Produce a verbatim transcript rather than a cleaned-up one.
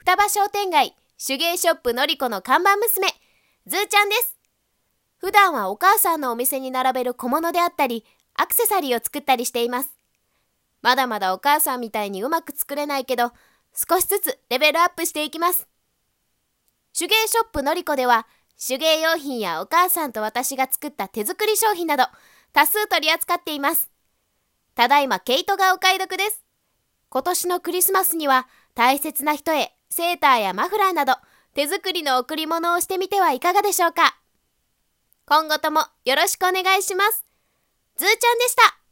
双葉商店街手芸ショップのりこの看板娘、ずーちゃんです。普段はお母さんのお店に並べる小物であったり、アクセサリーを作ったりしています。まだまだお母さんみたいにうまく作れないけど、少しずつレベルアップしていきます。手芸ショップのりこでは、手芸用品やお母さんと私が作った手作り商品など、多数取り扱っています。ただいま毛糸がお買い得です。今年のクリスマスには、大切な人へセーターやマフラーなど、手作りの贈り物をしてみてはいかがでしょうか。今後ともよろしくお願いします。ずーちゃんでした。